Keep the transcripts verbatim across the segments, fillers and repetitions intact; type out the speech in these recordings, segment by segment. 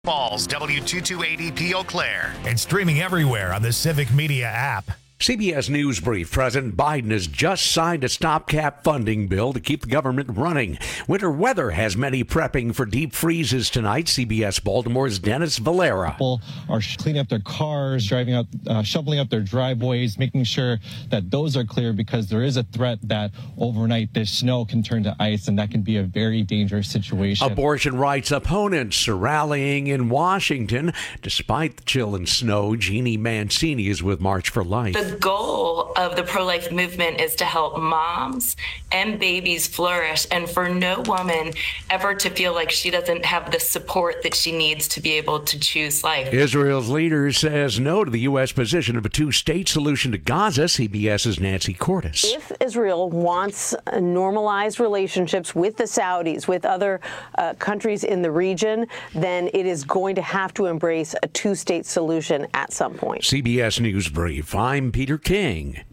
Falls, W two two eight zero P Eau Claire, and streaming everywhere on the Civic Media app. C B S News Brief. President Biden has just signed a stopgap funding bill to keep the government running. Winter weather has many prepping for deep freezes tonight. C B S Baltimore's Dennis Valera. People are cleaning up their cars, driving out, uh, shoveling up their driveways, making sure that those are clear because there is a threat that overnight this snow can turn to ice, and that can be a very dangerous situation. Abortion rights opponents are rallying in Washington. Despite the chill and snow, Jeannie Mancini is with March for Life. The goal of the pro-life movement is to help moms and babies flourish, and for no woman ever to feel like she doesn't have the support that she needs to be able to choose life. Israel's leader says no to the U S position of a two-state solution to Gaza. CBS's Nancy Cordes. If Israel wants normalized relationships with the Saudis, with other uh, countries in the region, then it is going to have to embrace a two-state solution at some point. C B S News Brief. I'm Peter King.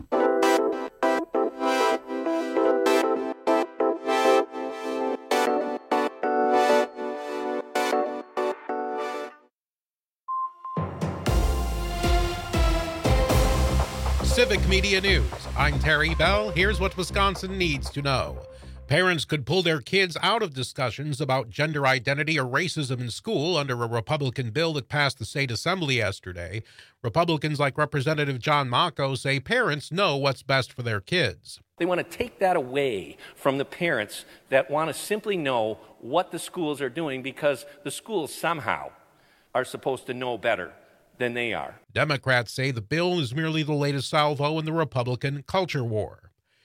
Civic Media News. I'm Terry Bell. Here's what Wisconsin needs to know. Parents could pull their kids out of discussions about gender identity or racism in school under a Republican bill that passed the state assembly yesterday. Republicans like Representative John Mocco say parents know what's best for their kids. They want to take that away from the parents that want to simply know what the schools are doing because the schools somehow are supposed to know better than they are. Democrats say the bill is merely the latest salvo in the Republican culture war.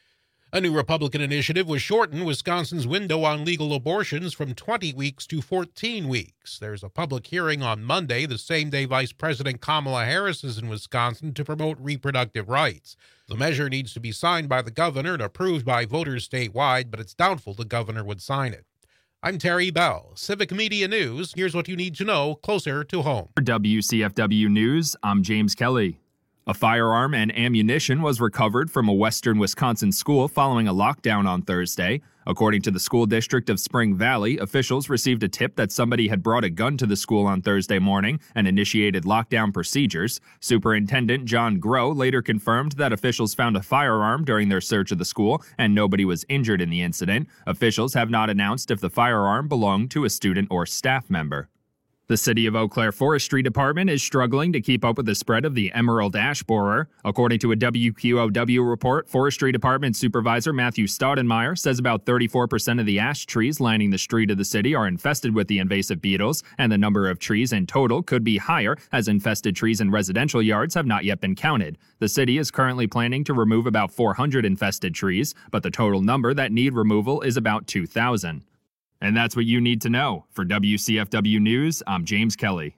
A new Republican initiative will shorten Wisconsin's window on legal abortions from twenty weeks to fourteen weeks. There's a public hearing on Monday, the same day Vice President Kamala Harris is in Wisconsin to promote reproductive rights. The measure needs to be signed by the governor and approved by voters statewide, but it's doubtful the governor would sign it. I'm Terry Bell. Civic Media News. Here's what you need to know closer to home. For W C F W News, I'm James Kelly. A firearm and ammunition was recovered from a western Wisconsin school following a lockdown on Thursday. According to the school district of Spring Valley, officials received a tip that somebody had brought a gun to the school on Thursday morning and initiated lockdown procedures. Superintendent John Groh later confirmed that officials found a firearm during their search of the school and nobody was injured in the incident. Officials have not announced if the firearm belonged to a student or staff member. The City of Eau Claire Forestry Department is struggling to keep up with the spread of the emerald ash borer. According to a W Q O W report, Forestry Department Supervisor Matthew Staudenmeyer says about thirty-four percent of the ash trees lining the street of the city are infested with the invasive beetles, and the number of trees in total could be higher, as infested trees in residential yards have not yet been counted. The city is currently planning to remove about four hundred infested trees, but the total number that need removal is about two thousand. And that's what you need to know. For W C F W News, I'm James Kelly.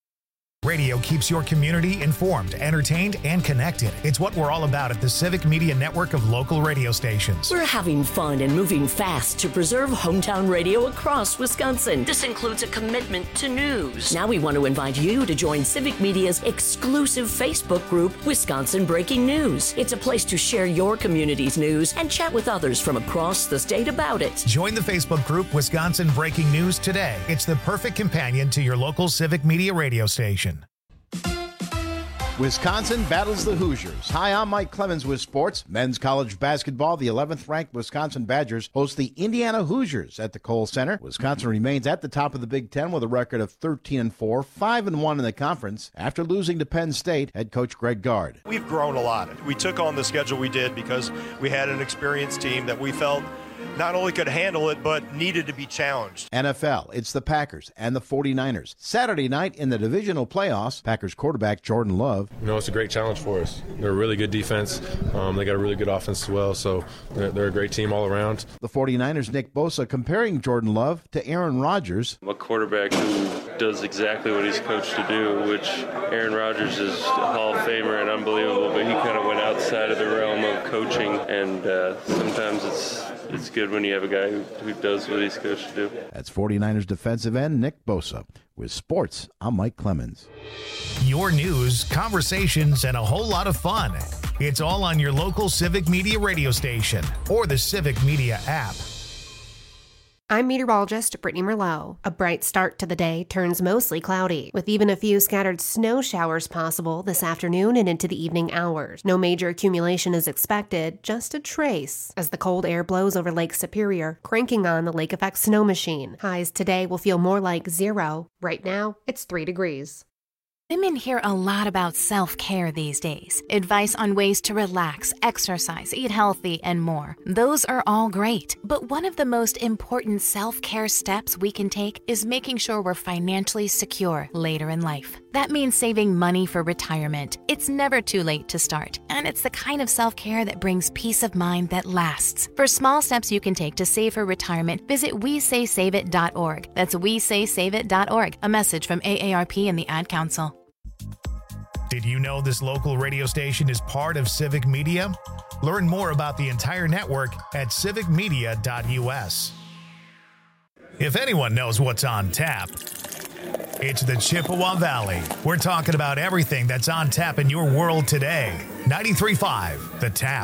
Radio keeps your community informed, entertained, and connected. It's what we're all about at the Civic Media Network of local radio stations. We're having fun and moving fast to preserve hometown radio across Wisconsin. This includes a commitment to news. Now we want to invite you to join Civic Media's exclusive Facebook group, Wisconsin Breaking News. It's a place to share your community's news and chat with others from across the state about it. Join the Facebook group Wisconsin Breaking News today. It's the perfect companion to your local Civic Media radio station. Wisconsin battles the Hoosiers. Hi, I'm Mike Clemens with sports. Men's college basketball, the eleventh-ranked Wisconsin Badgers host the Indiana Hoosiers at the Kohl Center. Wisconsin remains at the top of the Big Ten with a record of thirteen and four, five and one in the conference after losing to Penn State head coach Greg Gard. We've grown a lot. We took on the schedule we did because we had an experienced team that we felt not only could handle it, but needed to be challenged. N F L, it's the Packers and the forty-niners. Saturday night in the divisional playoffs, Packers quarterback Jordan Love. You know, it's a great challenge for us. They're a really good defense. Um, they got a really good offense as well, so they're, they're a great team all around. The forty-niners' Nick Bosa comparing Jordan Love to Aaron Rodgers. A quarterback who does exactly what he's coached to do, which Aaron Rodgers is a Hall of Famer and unbelievable, but he kind of went outside of the realm of coaching, and uh, sometimes it's it's good when you have a guy who, who does what he's coached to do. That's forty-niners defensive end Nick Bosa. With sports, I'm Mike Clemens. Your news, conversations, and a whole lot of fun. It's all on your local Civic Media radio station or the Civic Media app. I'm meteorologist Brittany Merlot. A bright start to the day turns mostly cloudy, with even a few scattered snow showers possible this afternoon and into the evening hours. No major accumulation is expected, just a trace, as the cold air blows over Lake Superior, cranking on the lake effect snow machine. Highs today will feel more like zero. Right now, it's three degrees. Women hear a lot about self-care these days. Advice on ways to relax, exercise, eat healthy, and more. Those are all great. But one of the most important self-care steps we can take is making sure we're financially secure later in life. That means saving money for retirement. It's never too late to start, and it's the kind of self-care that brings peace of mind that lasts. For small steps you can take to save for retirement, visit we say save it dot org. That's we say save it dot org. A message from A A R P and the Ad Council. Did you know this local radio station is part of Civic Media? Learn more about the entire network at civic media dot u s. If anyone knows what's on tap, it's the Chippewa Valley. We're talking about everything that's on tap in your world today. ninety-three point five, The Tap.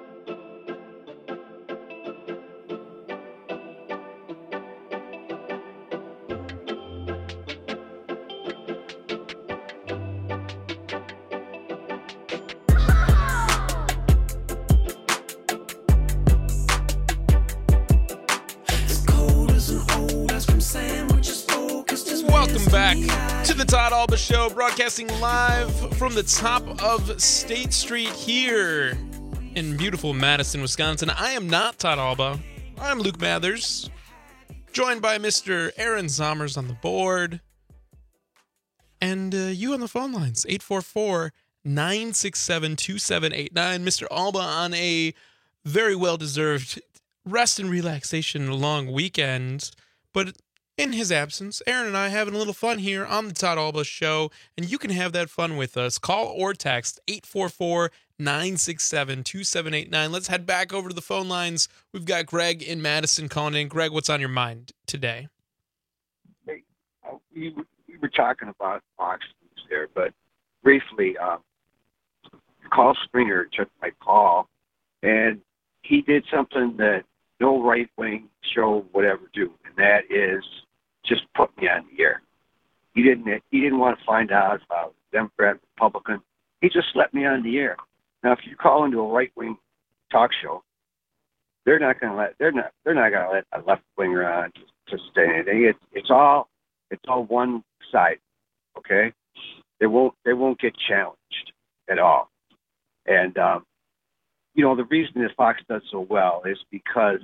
Welcome back to the Todd Alba Show, broadcasting live from the top of State Street here in beautiful Madison, Wisconsin. I am not Todd Alba. I'm Luke Mathers, joined by Mister Aaron Zommers on the board. And uh, you on the phone lines, eight four four, nine six seven, two seven eight nine. Mister Alba on a very well-deserved rest and relaxation long weekend, but in his absence, Aaron and I having a little fun here on the Todd Alba Show, and you can have that fun with us. Call or text eight four four, nine six seven, two seven eight nine. Let's head back over to the phone lines. We've got Greg in Madison calling in. Greg, what's on your mind today? Hey, uh, we, we were talking about Fox News there, but briefly, uh, Carl Springer took my call, and he did something that no right-wing show would ever do, and that is just put me on the air. He didn't. He didn't want to find out about Democrat, Republican. He just let me on the air. Now, if you call into a right-wing talk show, they're not going to let. They're not. They're not going to let a left-winger on to, to say anything. It's it's all. It's all one side. Okay. They won't. They won't get challenged at all. And um, you know, the reason that Fox does so well is because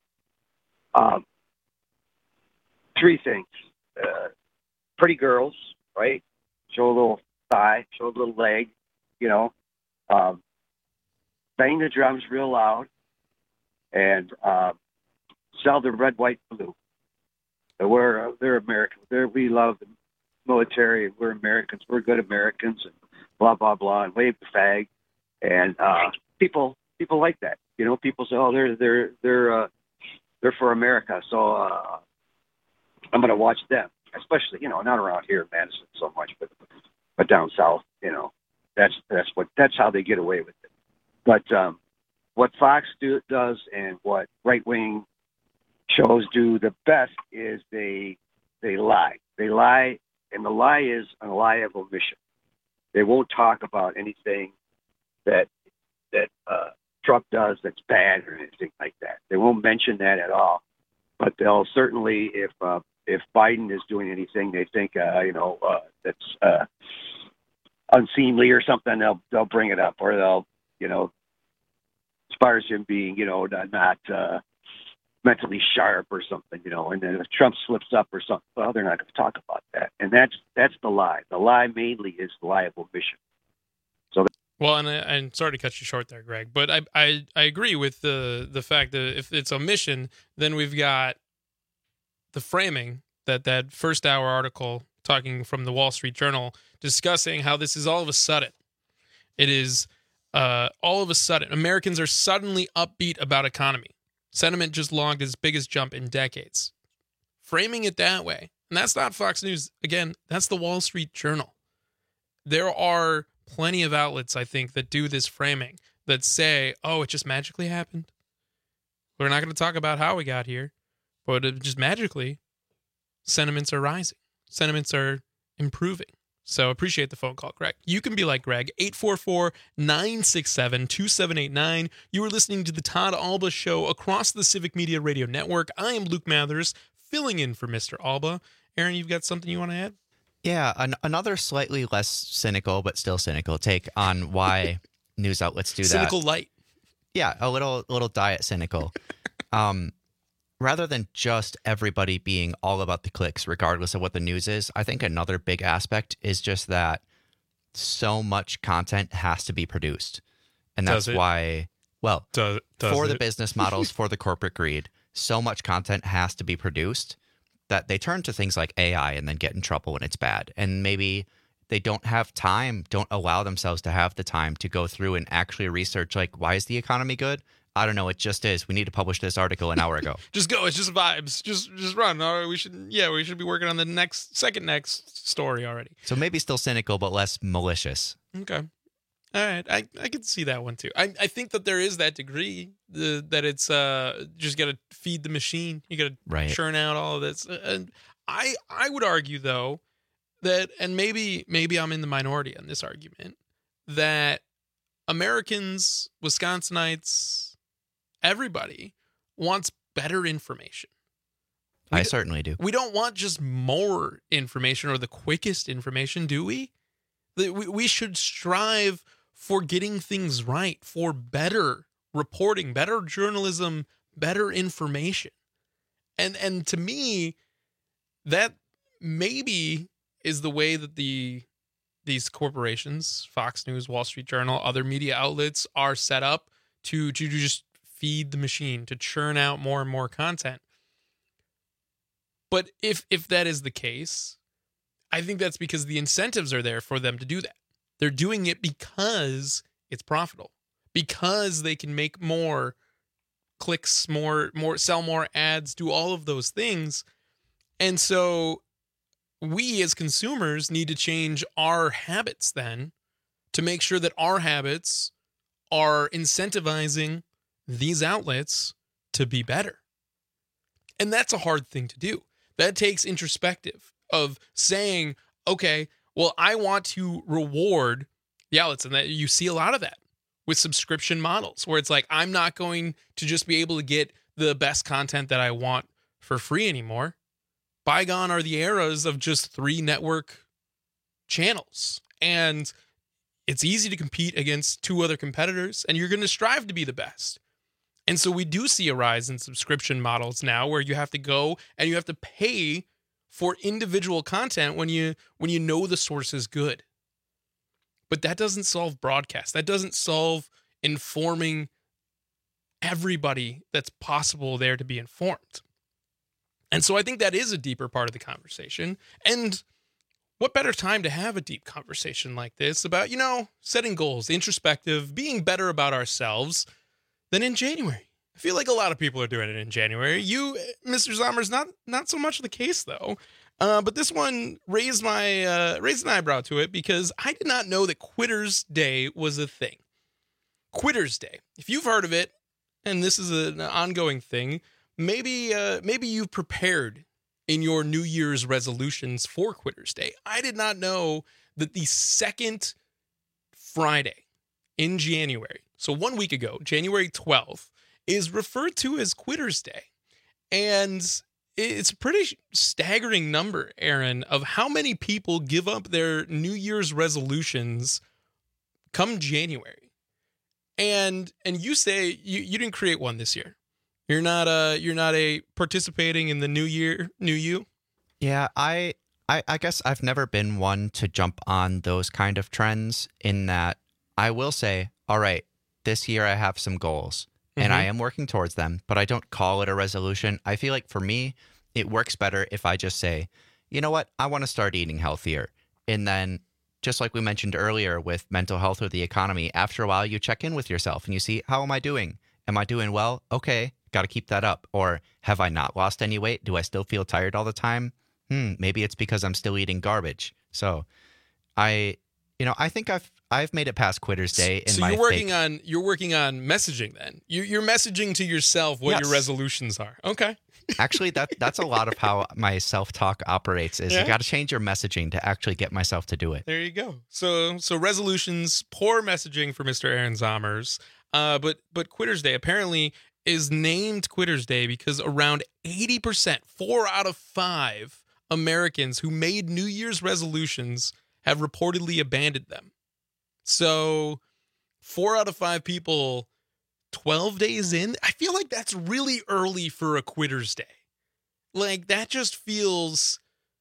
um, three things. Uh, pretty girls, right? Show a little thigh, show a little leg, you know. Um, bang the drums real loud, and uh, sell the red, white, blue. So we're, uh, they're American. They're, we love the military. We're Americans. We're good Americans, and blah, blah, blah, and wave the flag. And uh, people people like that. You know, people say, oh, they're they're they're uh, they're for America. So uh, I'm going to watch them, especially, you know, not around here in Madison so much, but but down south, you know, that's that's what that's how they get away with it. But um, what Fox do, does and what right wing shows do the best is they they lie. They lie, and the lie is a lie of omission. They won't talk about anything that that uh, Trump does that's bad or anything like that. They won't mention that at all. But they'll certainly, if uh, if Biden is doing anything they think uh, you know uh, that's uh, unseemly or something, they'll they'll bring it up, or they'll you know as far as him being you know not uh, mentally sharp or something, you know. And then if Trump slips up or something, well, they're not going to talk about that. And that's that's the lie. The lie mainly is the lie of omission. So. Well, and I, I'm sorry to cut you short there, Greg, but I, I I agree with the the fact that if it's omission, then we've got the framing that that first hour article talking from the Wall Street Journal discussing how this is all of a sudden. It is uh, all of a sudden. Americans are suddenly upbeat about economy. Sentiment just logged its biggest jump in decades. Framing it that way, and that's not Fox News. Again, that's the Wall Street Journal. There are plenty of outlets, I think, that do this framing, that say, oh, it just magically happened. We're not going to talk about how we got here. But it just magically, sentiments are rising. Sentiments are improving. So appreciate the phone call, Greg. You can be like Greg, eight four four, nine six seven, two seven eight nine. You are listening to the Todd Alba Show across the Civic Media Radio Network. I am Luke Mathers, filling in for Mister Alba. Aaron, you've got something you want to add? Yeah, an- another slightly less cynical, but still cynical take on why news outlets do that. Cynical light. Yeah, a little little diet cynical. um, rather than just everybody being all about the clicks, regardless of what the news is, I think another big aspect is just that so much content has to be produced. And that's why, well, does, does for it? the business models, for the corporate greed, so much content has to be produced that they turn to things like A I and then get in trouble when it's bad. And maybe they don't have time, don't allow themselves to have the time to go through and actually research, like, why is the economy good? I don't know. It just is. We need to publish this article an hour ago. Just go. It's just vibes. Just just run. All right, we should, yeah, we should be working on the next, second next story already. So maybe still cynical, but less malicious. Okay. All right. I, I can see that one too. I, I think that there is that degree the, that it's uh just got to feed the machine. You got to right. churn out all of this. And I I would argue though that, and maybe maybe I'm in the minority on this argument, that Americans, Wisconsinites, everybody wants better information. We I d- certainly do. We don't want just more information or the quickest information, do we? We, we should strive for getting things right, for better reporting, better journalism, better information. And and to me, that maybe is the way that the these corporations, Fox News, Wall Street Journal, other media outlets are set up to, to just feed the machine, to churn out more and more content. But if if that is the case, I think that's because the incentives are there for them to do that. They're doing it because it's profitable, because they can make more clicks, more, more, sell more ads, do all of those things. And so we as consumers need to change our habits then to make sure that our habits are incentivizing these outlets to be better. And that's a hard thing to do. That takes introspective of saying, okay, well, I want to reward the outlets. And that you see a lot of that with subscription models where it's like, I'm not going to just be able to get the best content that I want for free anymore. Bygone are the eras of just three network channels. And it's easy to compete against two other competitors, and you're going to strive to be the best. And so we do see a rise in subscription models now where you have to go and you have to pay for individual content when you when you know the source is good. But that doesn't solve broadcast. That doesn't solve informing everybody that's possible there to be informed. And so I think that is a deeper part of the conversation. And what better time to have a deep conversation like this about, you know, setting goals, introspective, being better about ourselves than in January. I feel like a lot of people are doing it in January. You, Mister Zommers, not not so much the case, though. Uh, but this one raised my uh, raised an eyebrow to it because I did not know that Quitter's Day was a thing. Quitter's Day. If you've heard of it, and this is an ongoing thing, maybe uh, maybe you've prepared in your New Year's resolutions for Quitter's Day. I did not know that the second Friday in January, so one week ago, January twelfth, is referred to as Quitter's Day. And it's a pretty staggering number, Aaron, of how many people give up their New Year's resolutions come January. And and you say you, you didn't create one this year. You're not uh you're not a participating in the new year, new you? Yeah, I, I I guess I've never been one to jump on those kind of trends in that I will say, all right, this year I have some goals. And Mm-hmm. I am working towards them, but I don't call it a resolution. I feel like for me, it works better if I just say, you know what, I want to start eating healthier. And then, just like we mentioned earlier with mental health or the economy, after a while you check in with yourself and you see, how am I doing? Am I doing well? Okay, got to keep that up. Or have I not lost any weight? Do I still feel tired all the time? Hmm, maybe it's because I'm still eating garbage. So I, you know, I think I've I've made it past Quitter's Day in so my you're working fake... on you're working on messaging then. You, you're messaging to yourself what Yes. your resolutions are. Okay. Actually, that that's a lot of how my self-talk operates. Is Yeah. you got to change your messaging to actually get myself to do it. There you go. So so resolutions, poor messaging for Mister Aaron Zomers. Uh, but but Quitters Day apparently is named Quitters Day because around eighty percent, four out of five Americans who made New Year's resolutions have reportedly abandoned them. So four out of five people twelve days in, I feel like that's really early for a Quitters Day. Like, that just feels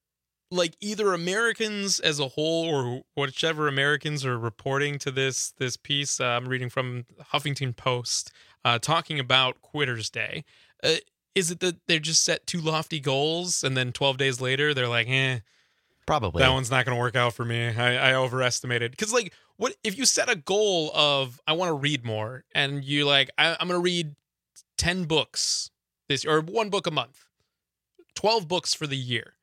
like either Americans as a whole or whichever Americans are reporting to this this piece uh, I'm reading from Huffington Post uh, talking about Quitters Day. Uh, is it that they're just set too lofty goals and then twelve days later they're like, eh, probably that one's not going to work out for me. I, I overestimated. Because, like, what if you set a goal of I want to read more and you like I, I'm going to read ten books this or one book a month, twelve books for the year.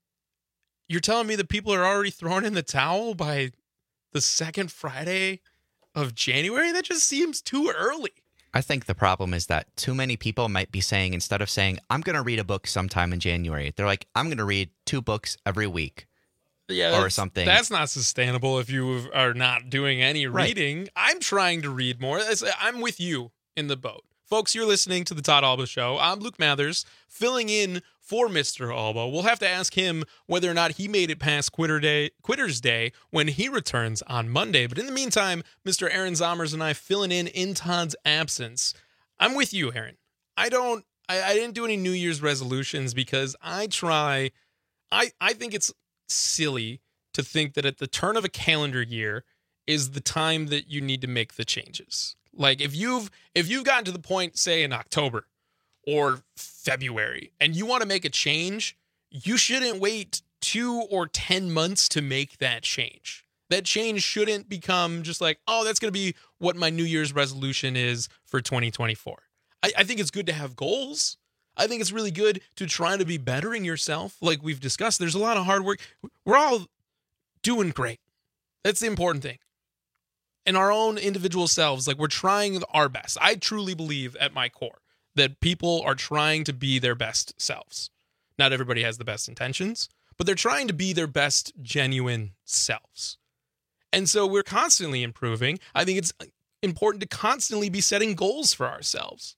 You're telling me that people are already throwing in the towel by the second Friday of January? That just seems too early. I think the problem is that too many people might be saying, instead of saying, I'm going to read a book sometime in January, they're like, I'm going to read two books every week. Yeah, or something. That's not sustainable if you are not doing any Right. reading. I'm trying to read more. That's- I'm with you in the boat. Folks, you're listening to the Todd Alba Show. I'm Luke Mathers, filling in for Mister Alba. We'll have to ask him whether or not he made it past Quitter Day, Quitters Day when he returns on Monday. But in the meantime, Mister Aaron Zomers and I filling in in Todd's absence. I'm with you, Aaron. I don't. I, I didn't do any New Year's resolutions because I try. I I think it's silly to think that at the turn of a calendar year is the time that you need to make the changes. Like if you've if you've gotten to the point, say in October or February, and you want to make a change, you shouldn't wait two or ten months to make that change. That change shouldn't become just like, oh, that's going to be what my New Year's resolution is for twenty twenty-four. I, I think it's good to have goals. I think it's really good to try to be bettering yourself. Like we've discussed, there's a lot of hard work. We're all doing great. That's the important thing. In our own individual selves, like we're trying our best. I truly believe at my core that people are trying to be their best selves. Not everybody has the best intentions, but they're trying to be their best genuine selves. And so we're constantly improving. I think it's important to constantly be setting goals for ourselves.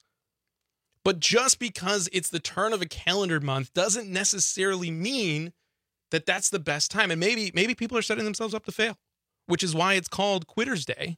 But just because it's the turn of a calendar month doesn't necessarily mean that that's the best time. And maybe maybe people are setting themselves up to fail, which is why it's called Quitters Day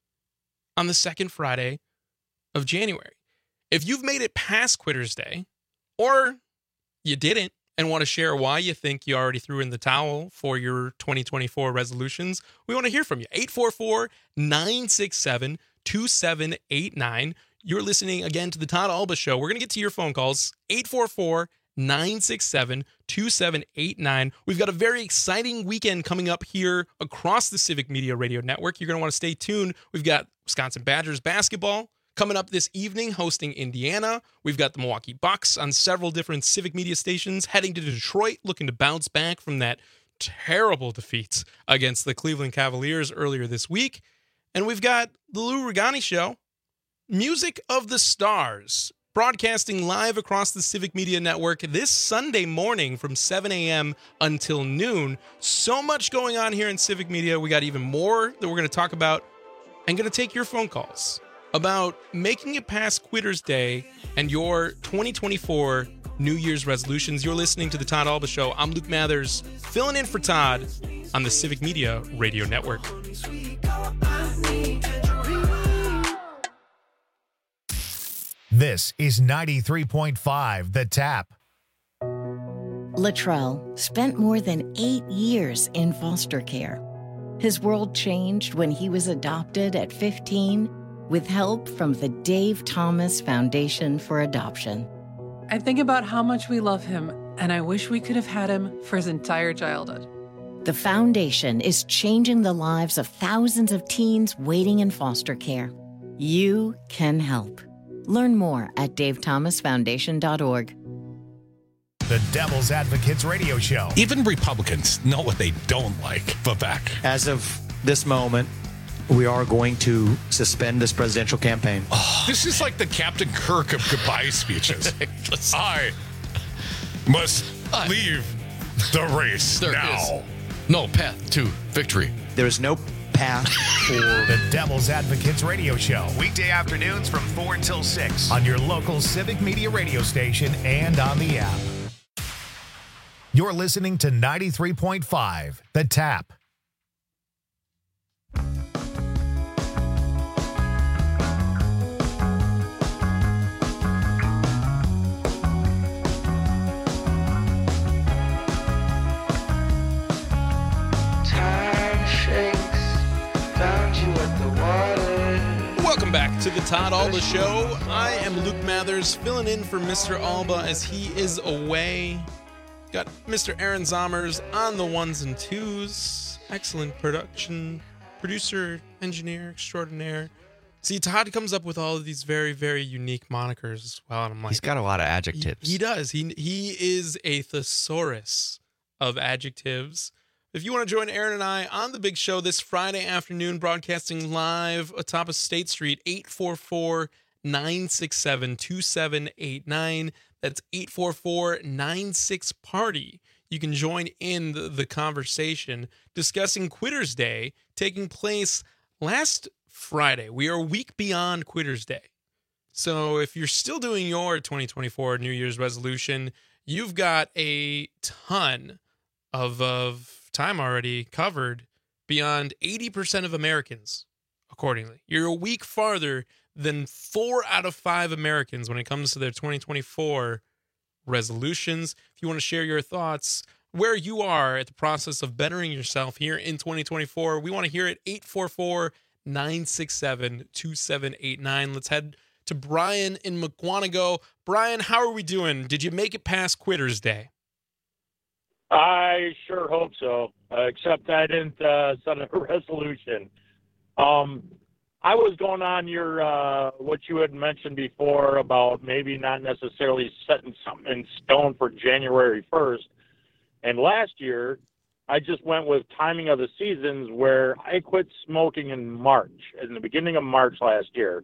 on the second Friday of January. If you've made it past Quitters Day, or you didn't and want to share why you think you already threw in the towel for your twenty twenty-four resolutions, we want to hear from you. eight four four, nine six seven, two seven eight nine. You're listening again to the Todd Alba Show. We're going to get to your phone calls. eight four four, nine six seven, two seven eight nine. We've got a very exciting weekend coming up here across the Civic Media Radio Network. You're going to want to stay tuned. We've got Wisconsin Badgers basketball coming up this evening, hosting Indiana. We've got the Milwaukee Bucks on several different Civic Media stations, heading to Detroit, looking to bounce back from that terrible defeat against the Cleveland Cavaliers earlier this week. And we've got the Lou Rugani Show, Music of the Stars, broadcasting live across the Civic Media Network this Sunday morning from seven a.m. until noon. So much going on here in Civic Media. We got even more that we're going to talk about and going to take your phone calls about making it past Quitters Day and your twenty twenty-four New Year's resolutions. You're listening to the Todd Alba Show. I'm Luke Mathers, filling in for Todd on the Civic Media Radio Network. This is ninety-three point five The Tap. Latrell spent more than eight years in foster care. His world changed when he was adopted at fifteen with help from the Dave Thomas Foundation for Adoption. I think about how much we love him, and I wish we could have had him for his entire childhood. The foundation is changing the lives of thousands of teens waiting in foster care. You can help. Learn more at dave thomas foundation dot org. The Devil's Advocates Radio Show. Even Republicans know what they don't like. Vivek. As of this moment, we are going to suspend this presidential campaign. Oh, this is like the Captain Kirk of goodbye speeches. I must leave the race There now. is no path to victory. There is no path for The Devil's Advocates Radio Show. Weekday afternoons from four until six on your local Civic Media radio station and on the app. You're listening to ninety-three point five, The Tap. Welcome back to the Todd Alba Show. I am Luke Mathers, filling in for Mister Alba as he is away. Got Mister Aaron Zommers on the ones and twos. Excellent production, producer, engineer extraordinaire. See, Todd comes up with all of these very, very unique monikers as well. And I'm like, He's got a lot of adjectives. He, he does. He he is a thesaurus of adjectives. If you want to join Aaron and I on the big show this Friday afternoon, broadcasting live atop of State Street, eight four four, nine six seven, two seven eight nine. That's eight four four, nine six, party. You can join in the, the conversation discussing Quitters Day taking place last Friday. We are a week beyond Quitters Day. So if you're still doing your twenty twenty-four New Year's resolution, you've got a ton of, of time already covered beyond eighty percent of Americans, accordingly. You're a week farther than four out of five Americans when it comes to their twenty twenty-four resolutions. If you want to share your thoughts, where you are at the process of bettering yourself here in twenty twenty-four, we want to hear it. eight four four, nine six seven, two seven eight nine. Let's head to Brian in Mukwonago. Brian, how are we doing? Did you make it past Quitters Day? I sure hope so, uh, except I didn't uh, set a resolution. Um, I was going on your uh, what you had mentioned before about maybe not necessarily setting something in stone for January first. And last year, I just went with timing of the seasons where I quit smoking in March, in the beginning of March last year.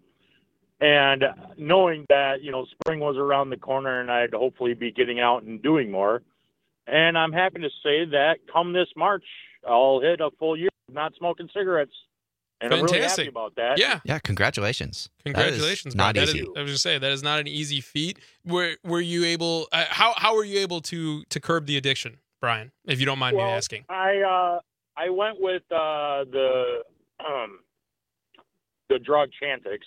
And knowing that, you know, spring was around the corner and I'd hopefully be getting out and doing more. And I'm happy to say that come this March, I'll hit a full year of not smoking cigarettes. And Fantastic. I'm really happy about that. Yeah. Yeah, congratulations. Congratulations, Not Brian. That easy. is- I was just say that is not an easy feat. Were were you able? Uh, how how were you able to to curb the addiction, Brian? If you don't mind well, me asking. I uh, I went with uh, the um, the drug Chantix,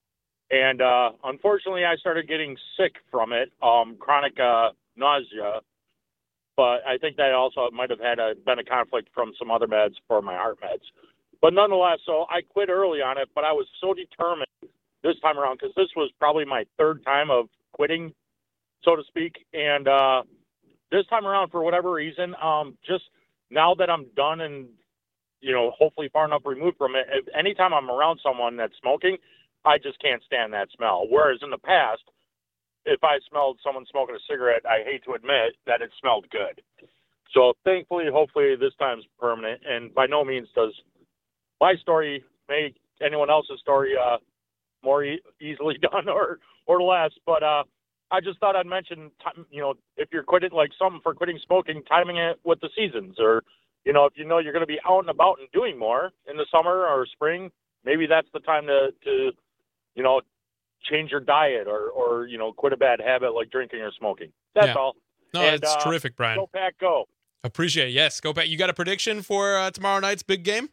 and uh, unfortunately, I started getting sick from it, um, chronic uh, nausea. But I think that also might have had a, been a conflict from some other meds for my heart meds. But nonetheless, so I quit early on it, but I was so determined this time around because this was probably my third time of quitting, so to speak. And uh, this time around, for whatever reason, um, just now that I'm done and, you know, hopefully far enough removed from it, if, anytime I'm around someone that's smoking, I just can't stand that smell. Whereas in the past, if I smelled someone smoking a cigarette, I hate to admit that it smelled good. So thankfully, hopefully this time's permanent. And by no means does my story make anyone else's story uh, more e- easily done or, or less. But uh, I just thought I'd mention, t- you know, if you're quitting, like something for quitting smoking, timing it with the seasons. Or, you know, if you know you're going to be out and about and doing more in the summer or spring, maybe that's the time to, to you know, change your diet or, or, you know, quit a bad habit like drinking or smoking. That's Yeah. all. No, And, it's uh, terrific, Brian. Go Pack, go. Appreciate it. Yes, go back. You got a prediction for uh, tomorrow night's big game?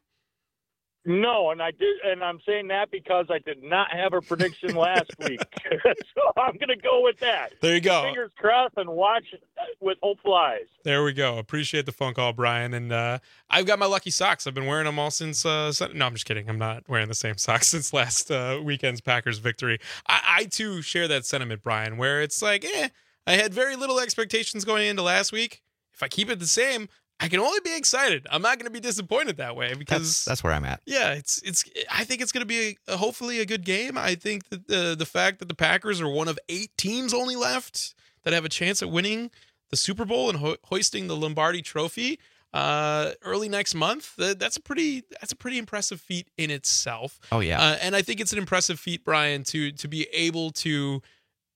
No, and I did, and I'm saying that because I did not have a prediction last week, so I'm going to go with that. There you go. Fingers crossed and watch with hopeful eyes. There we go. Appreciate the phone call, Brian. And uh, I've got my lucky socks. I've been wearing them all since. Uh, Sun- no, I'm just kidding. I'm not wearing the same socks since last uh, weekend's Packers victory. I-, I too share that sentiment, Brian, where it's like, eh, I had very little expectations going into last week. If I keep it the same, I can only be excited. I'm not going to be disappointed that way because That's, that's where I'm at. yeah, it's it's. I think it's going to be a, hopefully a good game. I think that the the fact that the Packers are one of eight teams only left that have a chance at winning the Super Bowl and ho- hoisting the Lombardi Trophy uh, early next month, that, that's a pretty that's a pretty impressive feat in itself. Oh, yeah. uh, and I think it's an impressive feat, Brian, to to be able to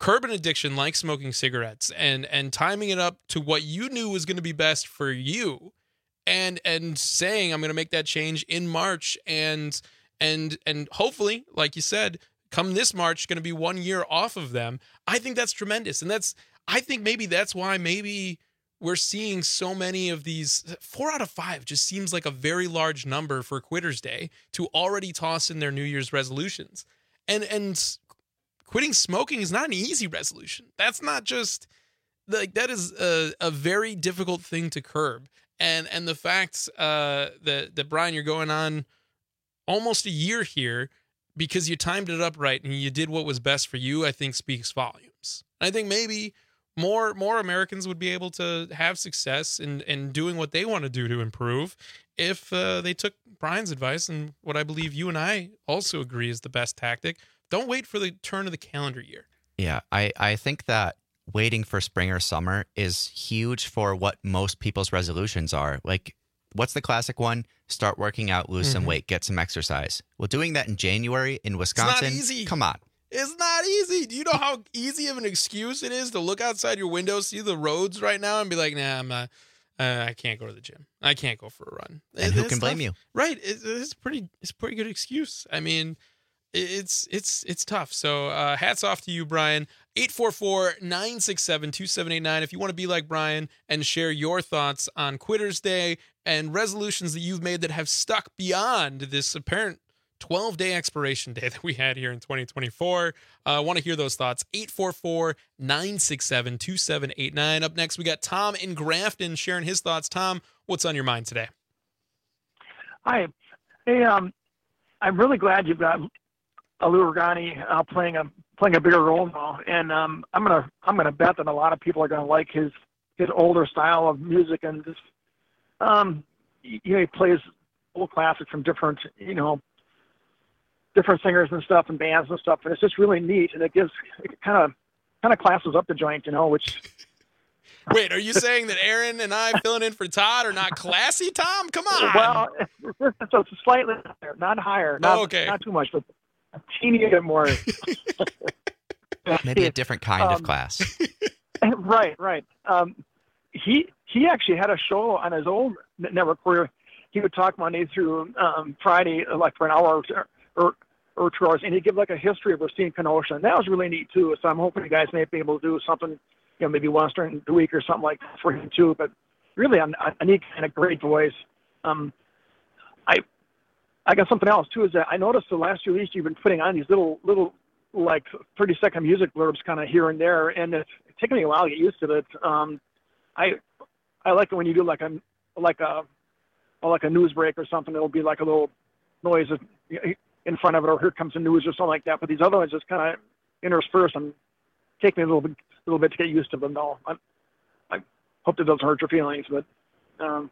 curb an addiction like smoking cigarettes and and timing it up to what you knew was going to be best for you, and and saying I'm going to make that change in March, and and and hopefully, like you said, come this March, going to be one year off of them. I think that's tremendous, and that's I think maybe that's why maybe we're seeing so many of these. Four out of five just seems like a very large number for Quitter's Day to already toss in their New Year's resolutions, and and. Quitting smoking is not an easy resolution. That's not just like that is a, a very difficult thing to curb. And and the fact uh, that that Brian, you're going on almost a year here because you timed it up right and you did what was best for you, I think speaks volumes. I think maybe more more Americans would be able to have success in in doing what they want to do to improve if uh, they took Brian's advice and what I believe you and I also agree is the best tactic. Don't wait for the turn of the calendar year. Yeah, I, I think that waiting for spring or summer is huge for what most people's resolutions are. Like, what's the classic one? Start working out, lose mm-hmm. some weight, get some exercise. Well, doing that in January in Wisconsin, it's not easy. Come on. It's not easy. Do you know how easy of an excuse it is to look outside your window, see the roads right now, and be like, nah, I'm not, uh, I can't go to the gym. I can't go for a run. And it, who can blame tough. you? Right. It, it's pretty. It's a pretty good excuse. I mean, It's it's it's tough. So uh, hats off to you, Brian. eight four four, nine six seven, two seven eight nine. If you want to be like Brian and share your thoughts on Quitter's Day and resolutions that you've made that have stuck beyond this apparent twelve-day expiration day that we had here in twenty twenty-four. I uh, want to hear those thoughts. eight four four, nine six seven, two seven eight nine. Up next, we got Tom in Grafton sharing his thoughts. Tom, what's on your mind today? Hi. Hey, um, I'm really glad you've got Lou Rugani uh, playing a playing a bigger role now, and um, I'm gonna I'm gonna bet that a lot of people are gonna like his his older style of music, and just um, you know, he plays old classics from different you know different singers and stuff and bands and stuff, and it's just really neat, and it gives it kind of kind of classes up the joint, you know, which. Wait, are you saying that Aaron and I filling in for Todd are not classy, Tom? Come on. Well, it's, it's, it's slightly higher, not higher, not, oh, okay. not too much, but. A teeny bit more. Maybe a different kind um, of class. Right, right. Um, he he actually had a show on his old network where he would talk Monday through um, Friday, like for an hour or, or or two hours, and he'd give like a history of Racine Kenosha, and that was really neat too. So I'm hoping you guys may be able to do something, you know, maybe once during the week or something like that for him too. But really, a, a neat kind of great voice. Um, I. I got something else too. Is that I noticed the last few weeks you've been putting on these little, little, like thirty second music blurbs, kind of here and there, and it's, it's taken me a while to get used to it. Um, I, I like it when you do like a, like a, like a news break or something. It'll be like a little noise in front of it, or here comes the news or something like that. But these other ones just kind of intersperse and take me a little bit, a little bit to get used to them. No, I, I hope that doesn't hurt your feelings, but. Um,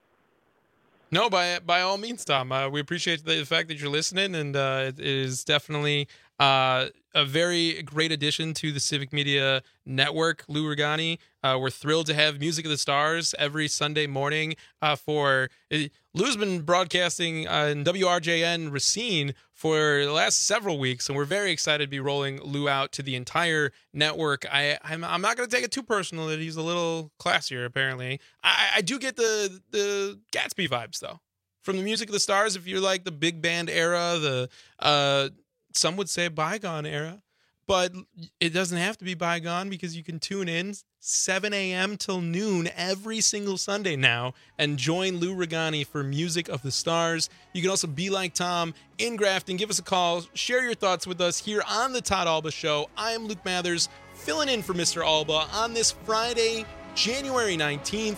No, by by all means, Tom. Uh, we appreciate the fact that you're listening, and uh, it is definitely uh, a very great addition to the Civic Media Network. Lou Rugani, uh, we're thrilled to have Music of the Stars every Sunday morning uh, for... Uh, Lou's been broadcasting uh, in W R J N Racine for the last several weeks, and we're very excited to be rolling Lou out to the entire network. I, I'm, I'm not going to take it too personal that he's a little classier, apparently. I, I do get the, the Gatsby vibes, though, from the Music of the Stars. If you're like the big band era, the uh, some would say bygone era, but it doesn't have to be bygone because you can tune in seven a.m. till noon every single Sunday now and join Lou Rugani for Music of the Stars. You can also be like Tom in Grafton. Give us a call. Share your thoughts with us here on the Todd Alba Show. I am Luke Mathers, filling in for Mister Alba on this Friday, January nineteenth.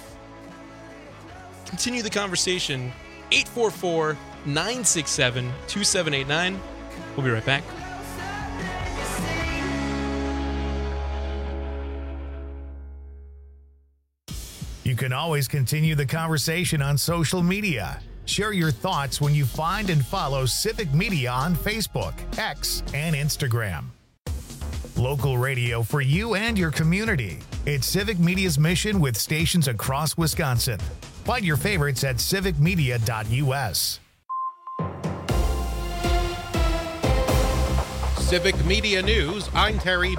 Continue the conversation. eight four four, nine six seven, two seven eight nine. We'll be right back. You can always continue the conversation on social media. Share your thoughts when you find and follow Civic Media on Facebook, X, and Instagram. Local radio for you and your community. It's Civic Media's mission with stations across Wisconsin. Find your favorites at civic media dot U S. Civic Media News, I'm Terry Bell.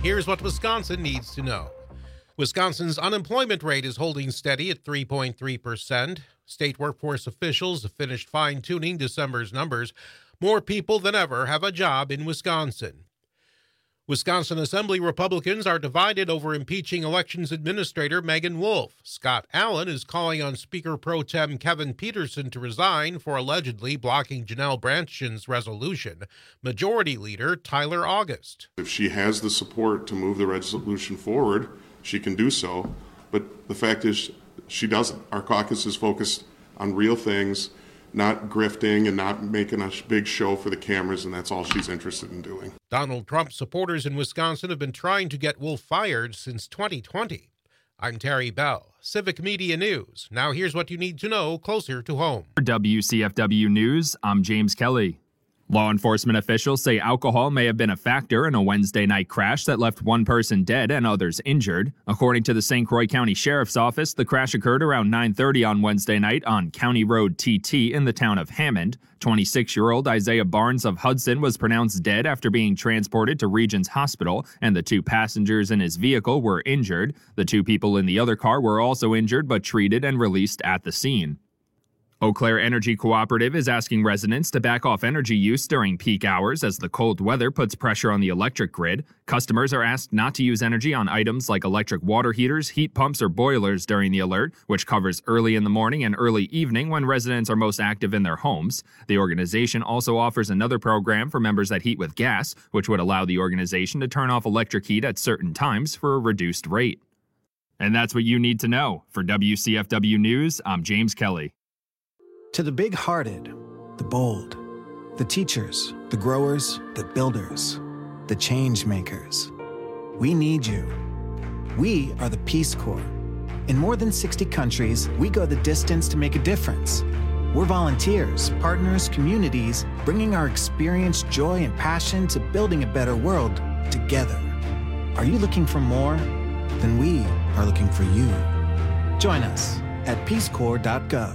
here's what Wisconsin needs to know. Wisconsin's unemployment rate is holding steady at three point three percent. State workforce officials have finished fine-tuning December's numbers. More people than ever have a job in Wisconsin. Wisconsin Assembly Republicans are divided over impeaching Elections Administrator Megan Wolf. Scott Allen is calling on Speaker Pro Tem Kevin Peterson to resign for allegedly blocking Janelle Branshin's resolution. Majority Leader Tyler August. If she has the support to move the resolution forward, she can do so. But the fact is, she doesn't. Our caucus is focused on real things, not grifting and not making a big show for the cameras, and that's all she's interested in doing. Donald Trump supporters in Wisconsin have been trying to get Wolf fired since twenty twenty. I'm Terry Bell, Civic Media News. Now here's what you need to know closer to home. For W C F W News, I'm James Kelly. Law enforcement officials say alcohol may have been a factor in a Wednesday night crash that left one person dead and others injured. According to the Saint Croix County Sheriff's Office, the crash occurred around nine thirty on Wednesday night on County Road T T in the town of Hammond. twenty-six-year-old Isaiah Barnes of Hudson was pronounced dead after being transported to Regents Hospital, and the two passengers in his vehicle were injured. The two people in the other car were also injured but treated and released at the scene. Eau Claire Energy Cooperative is asking residents to back off energy use during peak hours as the cold weather puts pressure on the electric grid. Customers are asked not to use energy on items like electric water heaters, heat pumps, or boilers during the alert, which covers early in the morning and early evening when residents are most active in their homes. The organization also offers another program for members that heat with gas, which would allow the organization to turn off electric heat at certain times for a reduced rate. And that's what you need to know. For W C F W News, I'm James Kelly. To the big-hearted, the bold, the teachers, the growers, the builders, the change makers, we need you. We are the Peace Corps. In more than sixty countries, we go the distance to make a difference. We're volunteers, partners, communities, bringing our experience, joy, and passion to building a better world together. Are you looking for more? Then we are looking for you. Join us at peace corps dot gov.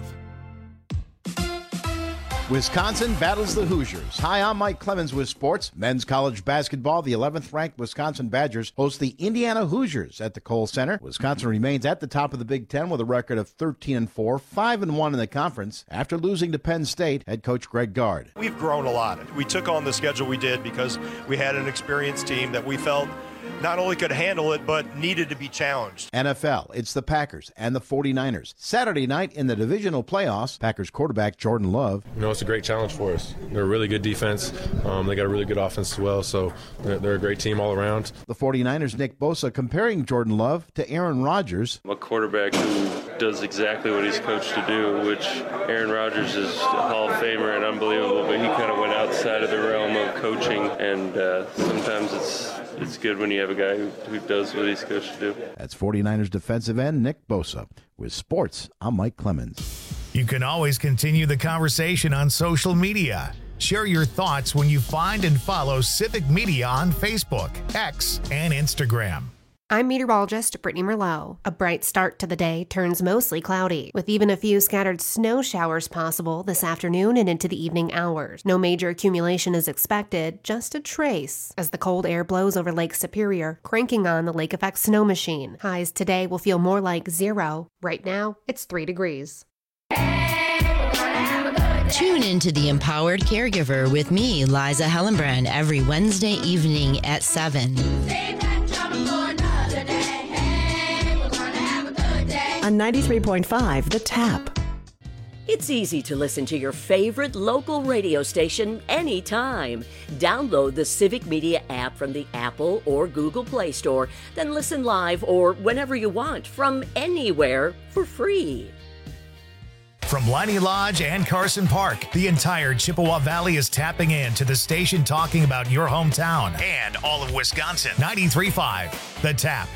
Wisconsin battles the Hoosiers. Hi, I'm Mike Clemens with sports. Men's college basketball, the eleventh ranked Wisconsin Badgers host the Indiana Hoosiers at the Kohl Center. Wisconsin remains at the top of the Big Ten with a record of thirteen and four, five and one in the conference after losing to Penn State. Head coach Greg Gard. We've grown a lot. We took on the schedule we did because we had an experienced team that we felt not only could handle it, but needed to be challenged. N F L, it's the Packers and the forty-niners. Saturday night in the divisional playoffs, Packers quarterback Jordan Love. You know, it's a great challenge for us. They're a really good defense. Um, they got a really good offense as well, so they're, they're a great team all around. The forty-niners' Nick Bosa comparing Jordan Love to Aaron Rodgers. A quarterback who does exactly what he's coached to do, which Aaron Rodgers is a Hall of Famer and unbelievable, but he kind of went outside of the realm of coaching, and uh, sometimes it's it's good when you have a guy who, who does what he's coached to do. That's forty-niners defensive end Nick Bosa. With sports, I'm Mike Clemens. You can always continue the conversation on social media. Share your thoughts when you find and follow Civic Media on Facebook, X, and Instagram. I'm meteorologist Brittany Merlot. A bright start to the day turns mostly cloudy, with even a few scattered snow showers possible this afternoon and into the evening hours. No major accumulation is expected, just a trace, as the cold air blows over Lake Superior, cranking on the lake effect snow machine. Highs today will feel more like zero. Right now, it's three degrees. Tune into The Empowered Caregiver with me, Liza Hellenbrand, every Wednesday evening at seven. On ninety-three point five, The Tap. It's easy to listen to your favorite local radio station anytime. Download the Civic Media app from the Apple or Google Play Store, then listen live or whenever you want from anywhere for free. From Liney Lodge and Carson Park, the entire Chippewa Valley is tapping in to the station talking about your hometown and all of Wisconsin. ninety-three point five, The Tap.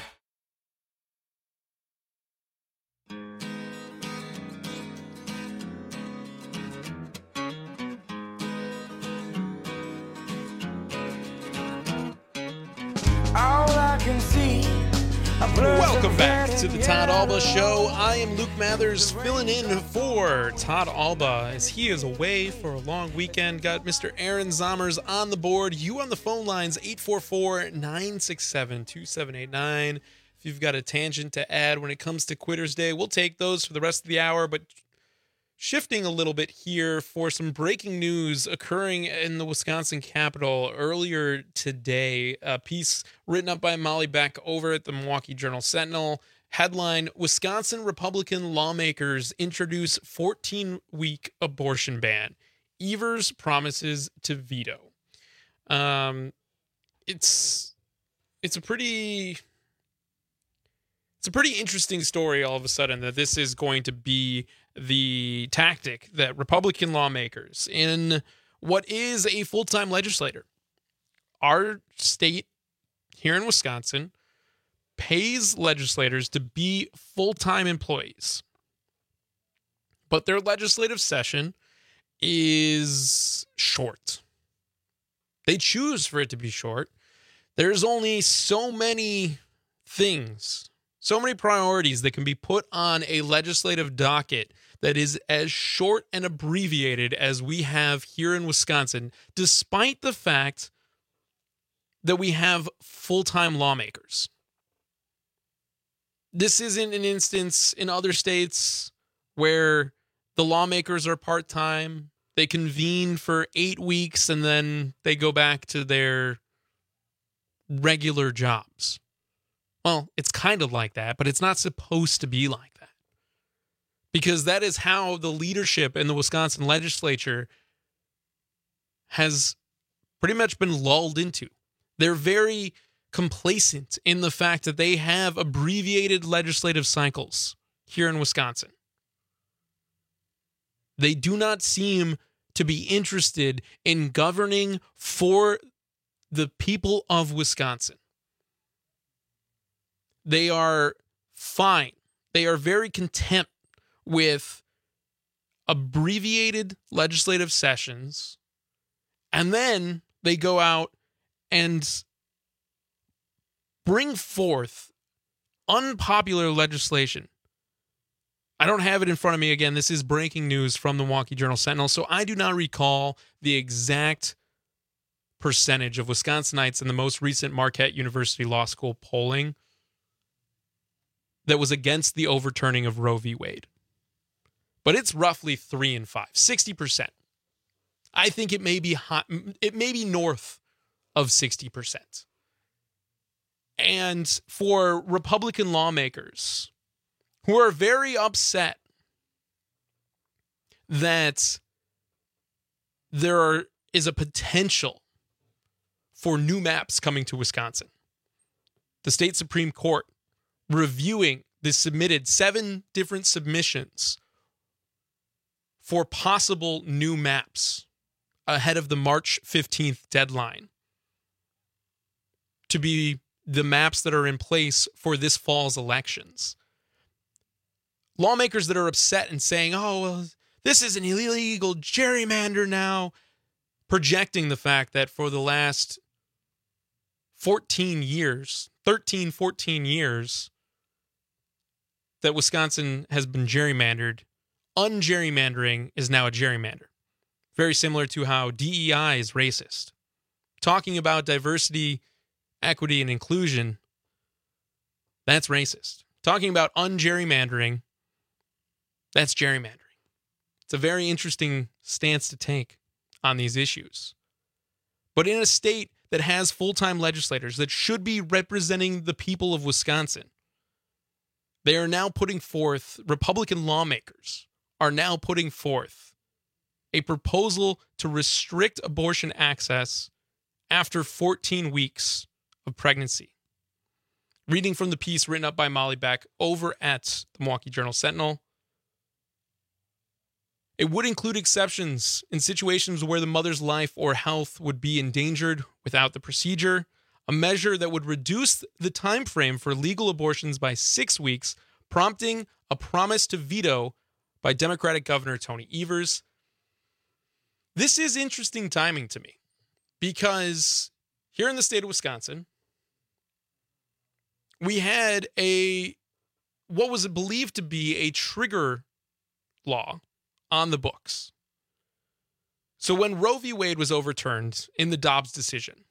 All I can see are Welcome back to the Todd Alba Show. I am Luke Mathers filling in for Todd Alba as he is away for a long weekend. Got Mister Aaron Zommers on the board. You on the phone lines, eight four four, nine six seven, two seven eight nine. If you've got a tangent to add when it comes to Quitters Day, we'll take those for the rest of the hour. But shifting a little bit here for some breaking news occurring in the Wisconsin Capitol earlier today. A piece written up by Molly Beck over at the Milwaukee Journal-Sentinel. Headline, Wisconsin Republican lawmakers introduce fourteen-week abortion ban. Evers promises to veto. Um, it's it's a pretty... It's a pretty interesting story all of a sudden that this is going to be the tactic that Republican lawmakers in what is a full-time legislator, our state here in Wisconsin, pays legislators to be full-time employees. But their legislative session is short. They choose for it to be short. There's only so many things, so many priorities that can be put on a legislative docket that is as short and abbreviated as we have here in Wisconsin, despite the fact that we have full-time lawmakers. This isn't an instance in other states where the lawmakers are part-time. They convene for eight weeks and then they go back to their regular jobs. Well, it's kind of like that, but it's not supposed to be like that. Because that is how the leadership in the Wisconsin legislature has pretty much been lulled into. They're very complacent in the fact that they have abbreviated legislative cycles here in Wisconsin. They do not seem to be interested in governing for the people of Wisconsin. They are fine. They are very content with abbreviated legislative sessions, and then they go out and bring forth unpopular legislation. I don't have it in front of me. Again, this is breaking news from the Milwaukee Journal-Sentinel, so I do not recall the exact percentage of Wisconsinites in the most recent Marquette University Law School polling that was against the overturning of Roe v. Wade. But it's roughly three and five, sixty percent. I think it may be hot, it may be north of sixty percent. And for Republican lawmakers who are very upset that there are, is a potential for new maps coming to Wisconsin, the state Supreme Court reviewing the submitted seven different submissions for possible new maps ahead of the March fifteenth deadline to be the maps that are in place for this fall's elections. Lawmakers that are upset and saying, oh, well, this is an illegal gerrymander now, projecting the fact that for the last fourteen years, thirteen, fourteen years, that Wisconsin has been gerrymandered. Un-gerrymandering is now a gerrymander. Very similar to how D E I is racist. Talking about diversity, equity, and inclusion, that's racist. Talking about un-gerrymandering, that's gerrymandering. It's a very interesting stance to take on these issues. But in a state that has full-time legislators that should be representing the people of Wisconsin, they are now putting forth, Republican lawmakers are now putting forth a proposal to restrict abortion access after fourteen weeks of pregnancy. Reading from the piece written up by Molly Beck over at the Milwaukee Journal-Sentinel, it would include exceptions in situations where the mother's life or health would be endangered without the procedure, a measure that would reduce the time frame for legal abortions by six weeks, prompting a promise to veto by Democratic Governor Tony Evers. This is interesting timing to me because here in the state of Wisconsin, we had a what was believed to be a trigger law on the books. So when Roe v. Wade was overturned in the Dobbs decision,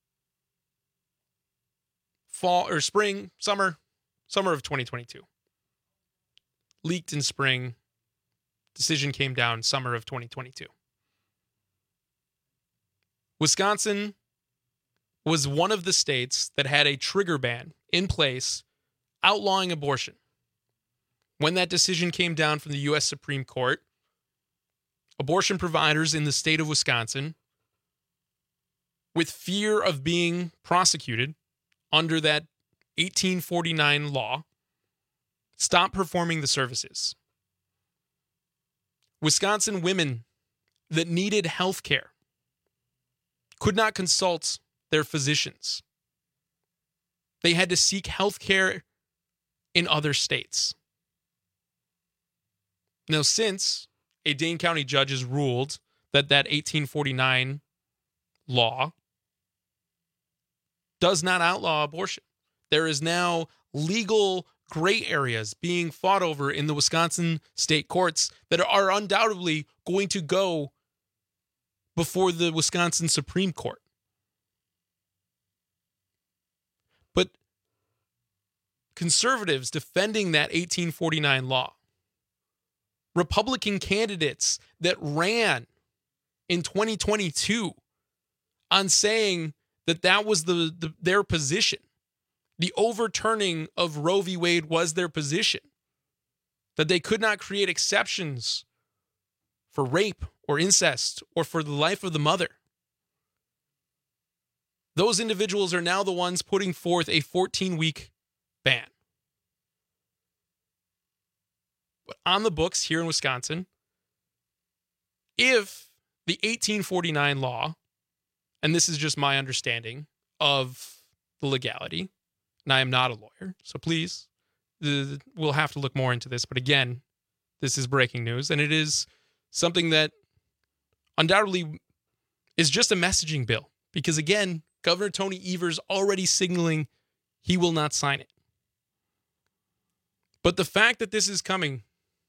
fall or spring, summer, summer of twenty twenty-two, leaked in spring, decision came down summer of twenty twenty-two. Wisconsin was one of the states that had a trigger ban in place outlawing abortion. When that decision came down from the U S Supreme Court, abortion providers in the state of Wisconsin, with fear of being prosecuted under that eighteen forty-nine law, stopped performing the services. Wisconsin women that needed health care could not consult their physicians. They had to seek health care in other states. Now, since a Dane County judge has ruled that that eighteen forty-nine law does not outlaw abortion, there is now legal gray areas being fought over in the Wisconsin state courts that are undoubtedly going to go before the Wisconsin Supreme Court. But conservatives defending that eighteen forty-nine law, Republican candidates that ran in twenty twenty-two on saying that that was the, the their position, the overturning of Roe v. Wade was their position, that they could not create exceptions for rape or incest or for the life of the mother. Those individuals are now the ones putting forth a fourteen-week ban. But on the books here in Wisconsin, if the eighteen forty-nine law, and this is just my understanding of the legality, and I am not a lawyer, so please, the, we'll have to look more into this. But again, this is breaking news, and it is something that undoubtedly is just a messaging bill. Because again, Governor Tony Evers already signaling he will not sign it. But the fact that this is coming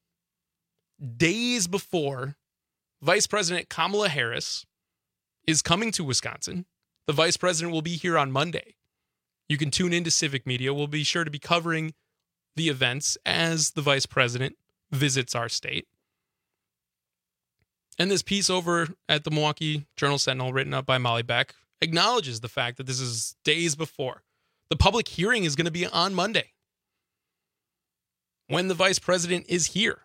days before Vice President Kamala Harris is coming to Wisconsin, the Vice President will be here on Monday. You can tune into Civic Media. We'll be sure to be covering the events as the Vice President visits our state. And this piece over at the Milwaukee Journal-Sentinel, written up by Molly Beck, acknowledges the fact that this is days before. The public hearing is going to be on Monday, when the Vice President is here.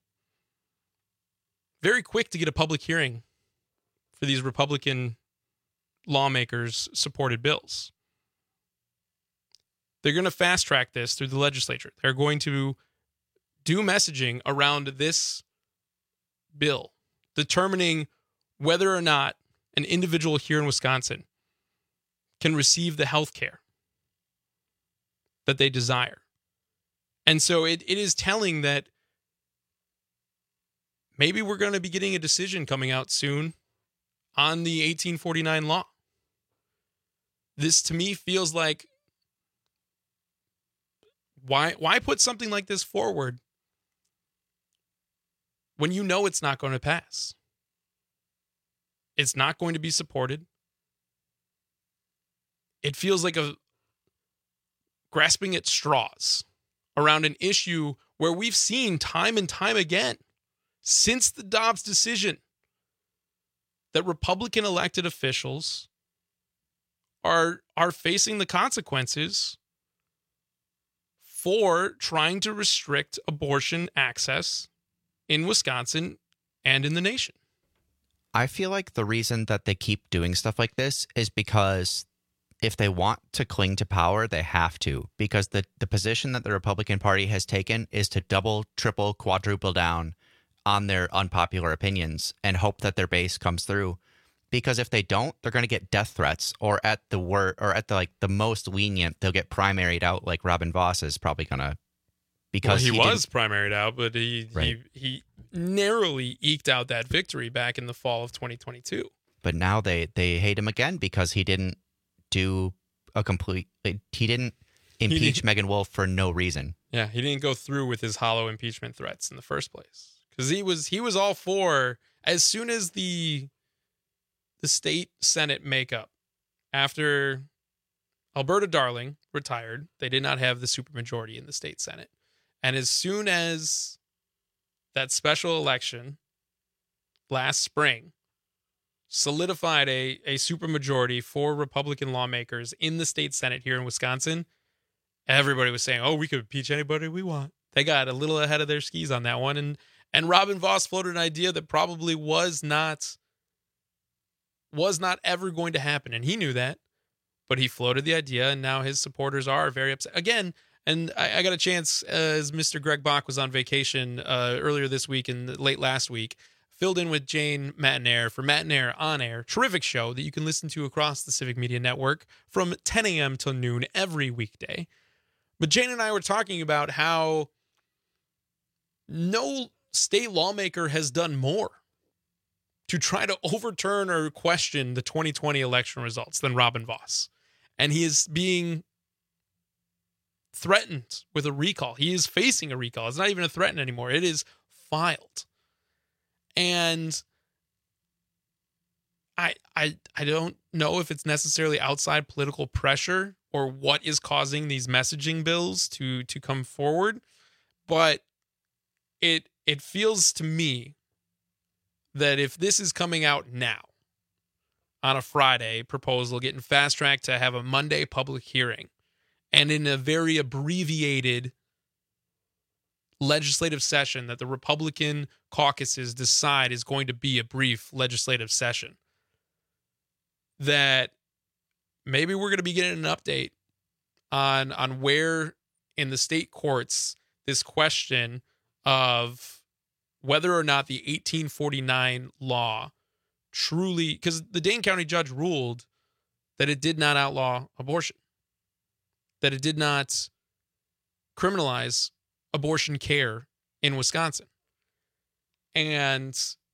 Very quick to get a public hearing for these Republican lawmakers' supported bills. They're going to fast track this through the legislature. They're going to do messaging around this bill, determining whether or not an individual here in Wisconsin can receive the health care that they desire. And so it, it is telling that maybe we're going to be getting a decision coming out soon on the eighteen forty-nine law. This, to me, feels like, why, why put something like this forward when you know it's not going to pass? It's not going to be supported. It feels like a grasping at straws around an issue where we've seen time and time again since the Dobbs decision that Republican elected officials are, are facing the consequences for trying to restrict abortion access in Wisconsin and in the nation. I feel like the reason that they keep doing stuff like this is because if they want to cling to power, they have to. Because the, the position that the Republican Party has taken is to double, triple, quadruple down on their unpopular opinions and hope that their base comes through. Because if they don't, they're going to get death threats, or at the wor- or at the like the most lenient, they'll get primaried out, like Robin Voss is probably going to. Because well, he, he was primaried out, but he, right. he he narrowly eked out that victory back in the fall of twenty twenty-two. But now they, they hate him again because he didn't do a complete. He didn't impeach Megan Wolf for no reason. Yeah, he didn't go through with his hollow impeachment threats in the first place. Because he was he was all for, as soon as the the state Senate makeup, after Alberta Darling retired, they did not have the supermajority in the state Senate. And as soon as that special election last spring solidified a, a supermajority for Republican lawmakers in the state Senate here in Wisconsin, everybody was saying, oh, we could impeach anybody we want. They got a little ahead of their skis on that one. And and Robin Vos floated an idea that probably was not was not ever going to happen. And he knew that. But he floated the idea, and now his supporters are very upset. Again, and I, I got a chance, uh, as Mister Greg Bach was on vacation uh, earlier this week and late last week, filled in with Jane Matinaire for Matinaire On Air. Terrific show that you can listen to across the Civic Media Network from ten a.m. till noon every weekday. But Jane and I were talking about how no state lawmaker has done more to try to overturn or question the twenty twenty election results than Robin Vos. And he is being threatened with a recall. He is facing a recall. It's not even a threat anymore. It is filed. And I I I don't know if it's necessarily outside political pressure or what is causing these messaging bills to to come forward, but it it feels to me that if this is coming out now on a Friday proposal, getting fast tracked to have a Monday public hearing, and in a very abbreviated legislative session that the Republican caucuses decide is going to be a brief legislative session, that maybe we're going to be getting an update on, on where in the state courts this question of whether or not the eighteen forty-nine law truly, because the Dane County judge ruled that it did not outlaw abortion, that it did not criminalize abortion care in Wisconsin. And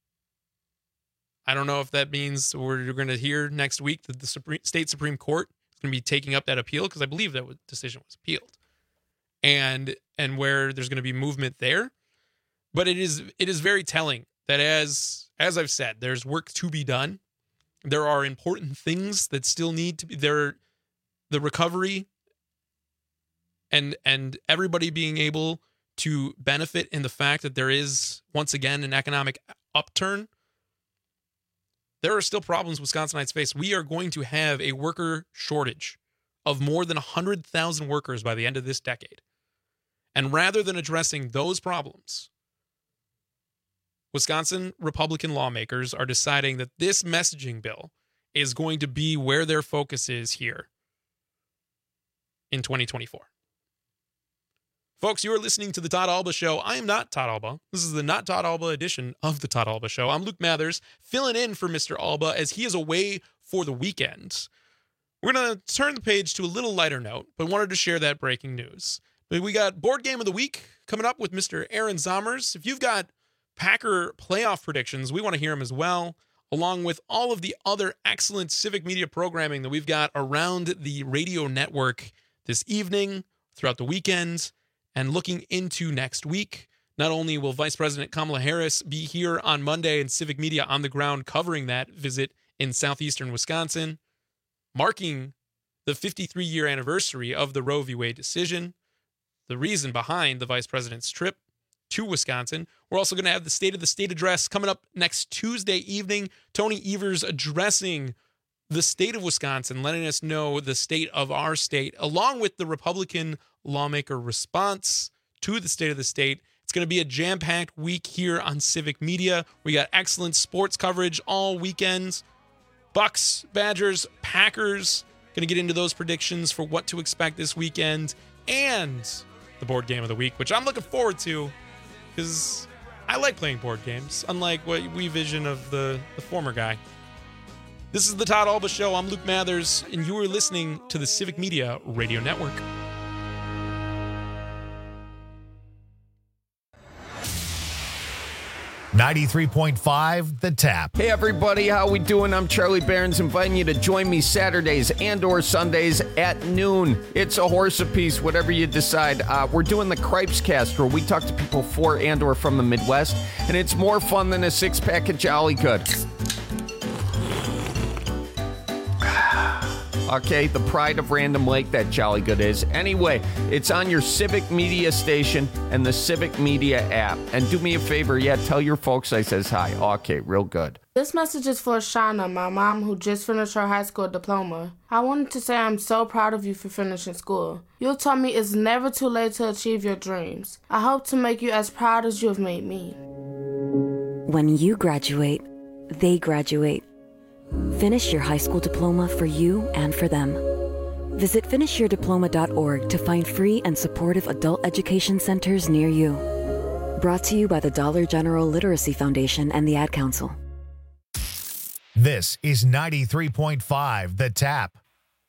I don't know if that means we're going to hear next week that the Supreme, state Supreme Court is going to be taking up that appeal, because I believe that decision was appealed, and and where there's going to be movement there. But it is it is very telling that as as I've said, there's work to be done. There are important things that still need to be there. The recovery and and everybody being able to benefit in the fact that there is, once again, an economic upturn. There are still problems Wisconsinites face. We are going to have a worker shortage of more than one hundred thousand workers by the end of this decade. And rather than addressing those problems, Wisconsin Republican lawmakers are deciding that this messaging bill is going to be where their focus is here in twenty twenty-four. Folks, you are listening to the Todd Alba Show. I am not Todd Alba. This is the Not Todd Alba edition of the Todd Alba Show. I'm Luke Mathers, filling in for Mister Alba as he is away for the weekend. We're going to turn the page to a little lighter note, but wanted to share that breaking news. We got Board Game of the Week coming up with Mister Aaron Zommers. If you've got Packer playoff predictions, we want to hear them as well, along with all of the other excellent civic media programming that we've got around the radio network this evening, throughout the weekend, and looking into next week. Not only will Vice President Kamala Harris be here on Monday and Civic Media on the ground covering that visit in southeastern Wisconsin, marking the fifty-three-year anniversary of the Roe v. Wade decision, the reason behind the Vice President's trip to Wisconsin. We're also going to have the State of the State address coming up next Tuesday evening. Tony Evers addressing the state of Wisconsin, letting us know the state of our state, along with the Republican lawmaker response to the State of the State. It's going to be a jam-packed week here on Civic Media. We got excellent sports coverage all weekend. Bucks, Badgers, Packers. Going to get into those predictions for what to expect this weekend, and the board game of the week, which I'm looking forward to because I like playing board games, unlike what we vision of the, the former guy. This is the Todd Alba Show. I'm Luke Mathers, and you are listening to the Civic Media Radio Network. ninety-three point five The Tap. Hey everybody, how we doing? I'm Charlie Barons, inviting you to join me Saturdays and or Sundays at noon. It's a horse apiece, whatever you decide. Uh, we're doing the Cripes Cast, where we talk to people for and or from the Midwest, and it's more fun than a six-pack of Jolly Good. Okay, the pride of Random Lake, that Jolly Good is. Anyway, it's on your Civic Media station and the Civic Media app. And do me a favor, yeah, tell your folks I says hi. Okay, real good. This message is for Shauna, my mom, who just finished her high school diploma. I wanted to say I'm so proud of you for finishing school. You taught me it's never too late to achieve your dreams. I hope to make you as proud as you have made me. When you graduate, they graduate. Finish your high school diploma for you and for them. Visit finish your diploma dot org to find free and supportive adult education centers near you. Brought to you by the Dollar General Literacy Foundation and the Ad Council. This is ninety-three point five The Tap.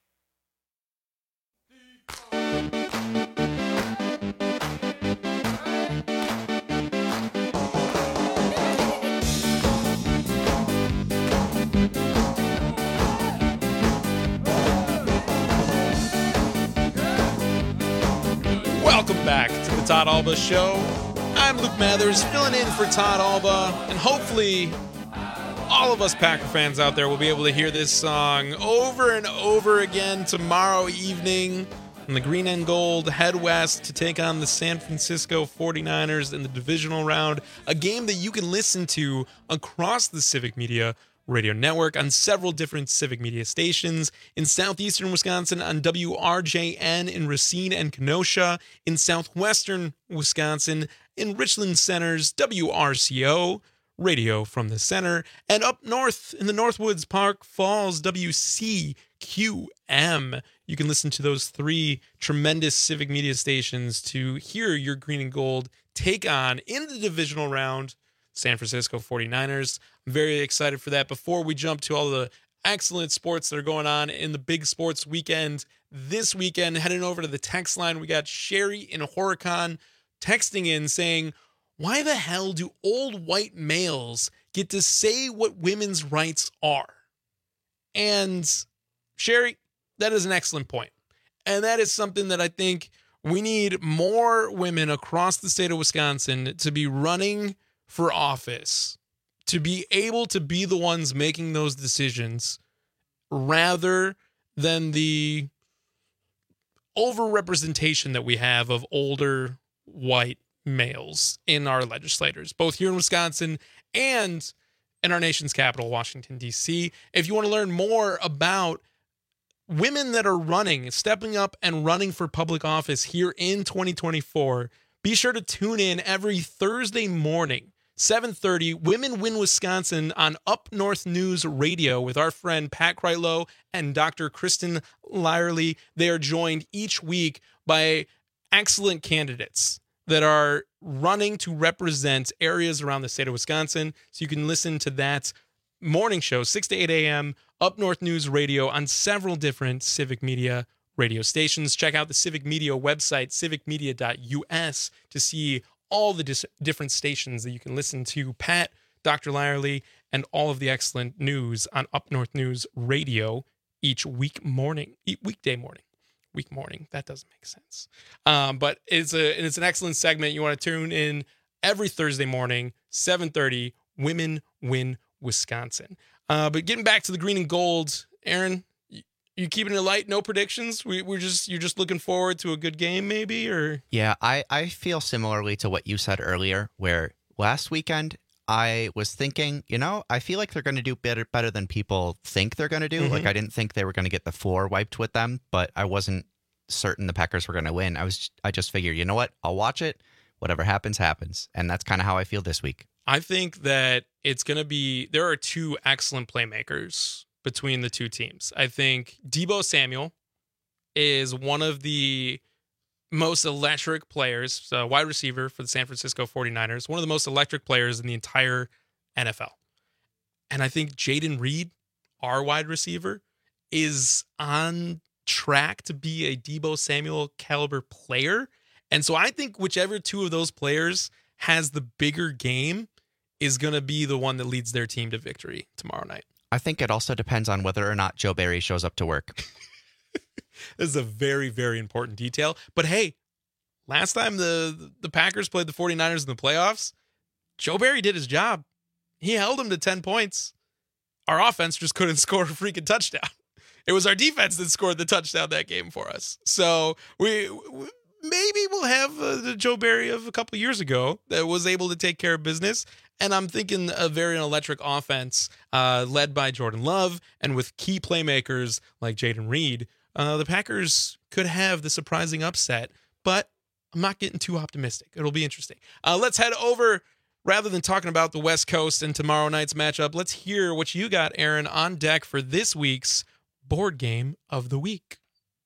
Welcome back to the Todd Alba Show. I'm Luke Mathers, filling in for Todd Alba, and hopefully all of us Packer fans out there will be able to hear this song over and over again tomorrow evening when the Green and Gold head west to take on the San Francisco forty-niners in the divisional round, a game that you can listen to across the Civic Media Radio Network on several different Civic Media stations in southeastern Wisconsin on W R J N in Racine and Kenosha, in southwestern Wisconsin in Richland Center's W R C O, Radio from the Center, and up north in the Northwoods Park Falls W C Q M. You can listen to those three tremendous Civic Media stations to hear your Green and Gold take on, in the divisional round, San Francisco forty-niners. I'm very excited for that. Before we jump to all the excellent sports that are going on in the big sports weekend this weekend, heading over to the text line, we got Sherry in Horicon texting in saying, why the hell do old white males get to say what women's rights are? And Sherry, that is an excellent point. And that is something that I think we need more women across the state of Wisconsin to be running for office, to be able to be the ones making those decisions rather than the overrepresentation that we have of older white males in our legislators, both here in Wisconsin and in our nation's capital, Washington, D C. If you want to learn more about women that are running, stepping up and running for public office here in twenty twenty-four, be sure to tune in every Thursday morning, seven thirty, Women Win Wisconsin on Up North News Radio with our friend Pat Kreitlow and Doctor Kristen Lyerly. They are joined each week by excellent candidates that are running to represent areas around the state of Wisconsin. So you can listen to that morning show, six to eight a.m., Up North News Radio on several different Civic Media radio stations. Check out the Civic Media website, civic media dot u s, to see all the dis- different stations that you can listen to Pat, Doctor Lyerly, and all of the excellent news on Up North News Radio each week morning, each weekday morning. Week morning. That doesn't make sense. Um, but it's a it's an excellent segment. You want to tune in every Thursday morning, seven thirty, Women Win Wisconsin. Uh, but getting back to the Green and Gold, Aaron, you, you keeping it light? No predictions? We, we're just you're just looking forward to a good game, maybe? Or yeah, I, I feel similarly to what you said earlier, where last weekend I was thinking, you know, I feel like they're going to do better better than people think they're going to do. Mm-hmm. Like, I didn't think they were going to get the floor wiped with them, but I wasn't certain the Packers were going to win. I was, I just figured, you know what? I'll watch it. Whatever happens, happens. And that's kind of how I feel this week. I think that it's going to be, there are two excellent playmakers between the two teams. I think Deebo Samuel is one of the most electric players, so wide receiver for the San Francisco forty-niners, one of the most electric players in the entire N F L. And I think Jaden Reed, our wide receiver, is on track to be a Deebo Samuel caliber player. And so I think whichever two of those players has the bigger game is going to be the one that leads their team to victory tomorrow night. I think it also depends on whether or not Joe Barry shows up to work. This is a very, very important detail. But hey, last time the, the Packers played the 49ers in the playoffs, Joe Barry did his job. He held them to ten points. Our offense just couldn't score a freaking touchdown. It was our defense that scored the touchdown that game for us. So we, we maybe we'll have uh, the Joe Barry of a couple years ago that was able to take care of business. And I'm thinking a very electric offense uh, led by Jordan Love and with key playmakers like Jaden Reed. Uh, the Packers could have the surprising upset, but I'm not getting too optimistic. It'll be interesting. Uh, let's head over, rather than talking about the West Coast and tomorrow night's matchup, let's hear what you got, Aaron, on deck for this week's board game of the week.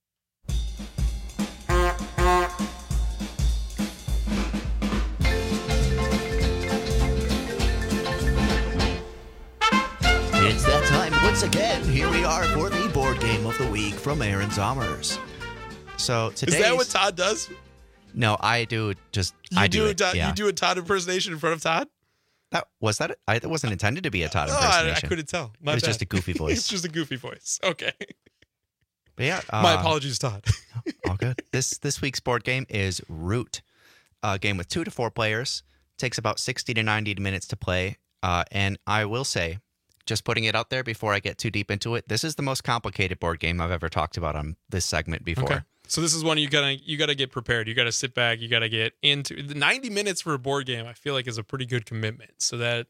It's that time once again. Here we are for the board game of the week from Aaron Zomers. So today is that what Todd does? No, I do just You I do, do a it. Todd, Yeah. you do a Todd impersonation in front of Todd? That was that. I, it wasn't intended to be a Todd Oh, I, impersonation. I couldn't tell. My it was bad. just a goofy voice. It's just a goofy voice. Okay. But yeah, My uh, apologies, Todd. all good. This this week's board game is Root, a game with two to four players. Takes about sixty to ninety minutes to play. Uh, and I will say, just putting it out there before I get too deep into it, this is the most complicated board game I've ever talked about on this segment before. Okay. So this is one you gotta you gotta get prepared. You gotta sit back. You gotta get into the ninety minutes for a board game. I feel like is a pretty good commitment. So that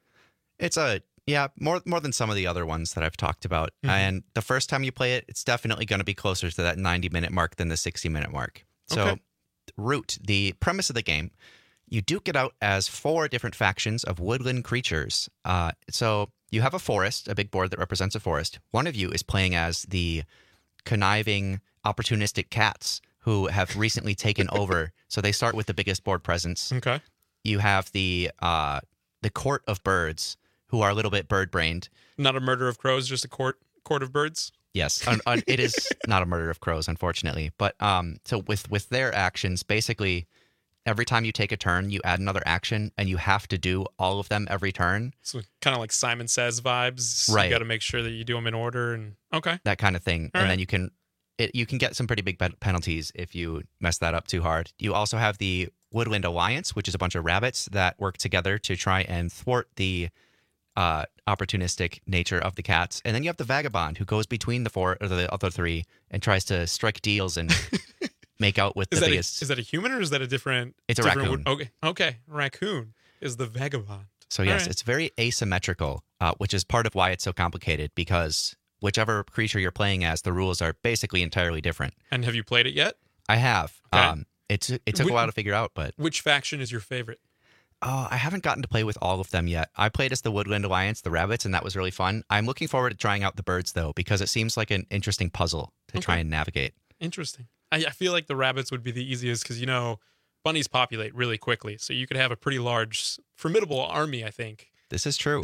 It's a yeah more more than some of the other ones that I've talked about. Mhm. And the first time you play it, it's definitely going to be closer to that ninety minute mark than the sixty minute mark. So, Okay. Root, the premise of the game, you duke it out as four different factions of woodland creatures. Uh, so you have a forest, a big board that represents a forest. One of you is playing as the conniving, opportunistic cats who have recently taken over. So they start with the biggest board presence. Okay. You have the uh, the court of birds, who are a little bit bird-brained. not a murder of crows, just a court court of birds. Yes, un, un, it is not a murder of crows, unfortunately. But um, so with with their actions, basically, every time you take a turn, you add another action, and you have to do all of them every turn. So kind of like Simon Says vibes. Right. You got to make sure that you do them in order. And okay. That kind of thing, All and right. then you can it, you can get some pretty big pe- penalties if you mess that up too hard. You also have the Woodland Alliance, which is a bunch of rabbits that work together to try and thwart the uh, opportunistic nature of the cats. And then you have the Vagabond, who goes between the four or the other three and tries to strike deals and make out with Is the that, biggest. a, is that a human or is that a different? It's a different raccoon. wood- okay. Okay. Raccoon is the vagabond. So All yes, right. it's very asymmetrical, uh, which is part of why it's so complicated, because whichever creature you're playing as, the rules are basically entirely different. And have you played it yet? I have. Okay. Um, it's it took Wh- a while to figure out, but Which faction is your favorite? oh, I haven't gotten to play with all of them yet. I played as the Woodland Alliance, the rabbits, and that was really fun. I'm looking forward to trying out the birds though, because it seems like an interesting puzzle to try Okay. and navigate. Interesting. I, I feel like the rabbits would be the easiest because, you know, bunnies populate really quickly. So you could have a pretty large, formidable army, I think, This is true.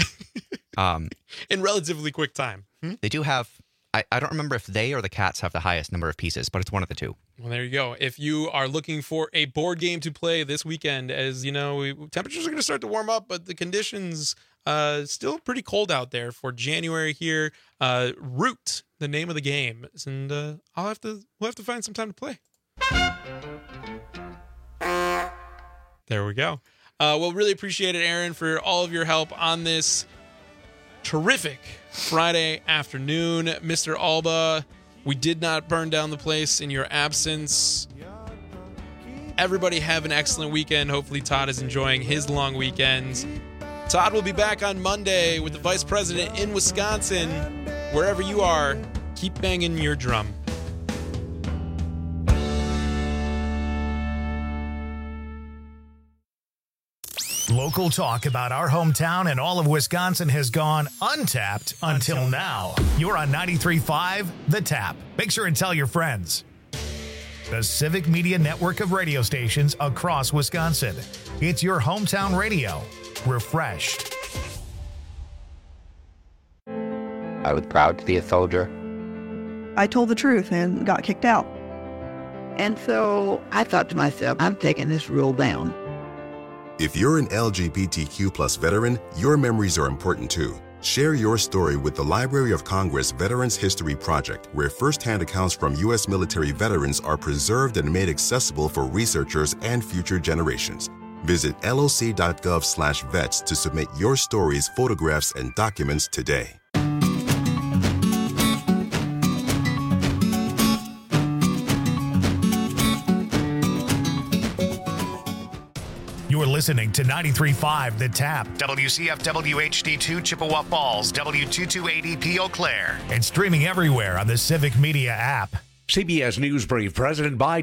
um, in relatively quick time. Hmm? they do have. I, I don't remember if they or the cats have the highest number of pieces, but it's one of the two. Well, there you go. If you are looking for a board game to play this weekend, as you know, we, temperatures are going to start to warm up, but the conditions uh, still pretty cold out there for January here. Uh, Root, the name of the game, and uh, I'll have to we'll have to find some time to play. There we go. Uh, well, really appreciate it, Aaron, for all of your help on this terrific Friday afternoon. Mister Alba, we did not burn down the place in your absence. Everybody have an excellent weekend. Hopefully Todd is enjoying his long weekend. Todd will be back on Monday with the vice president in Wisconsin. Wherever you are, keep banging your drum. Local talk about our hometown and all of Wisconsin has gone untapped until now. You're on ninety-three point five The Tap. Make sure and tell your friends. The Civic Media network of radio stations across Wisconsin. It's your hometown radio. Refreshed. I was proud to be a soldier. I told the truth and got kicked out. And so I thought to myself, I'm taking this rule down. If you're an L G B T Q plus veteran, your memories are important too. Share your story with the Library of Congress Veterans History Project, where firsthand accounts from U S military veterans are preserved and made accessible for researchers and future generations. Visit loc.gov slash vets to submit your stories, photographs, and documents today. You're listening to ninety-three point five The Tap, W C F W H D two Chippewa Falls, W two two eight E P Eau Claire, and streaming everywhere on the Civic Media app. C B S News Brief, President Biden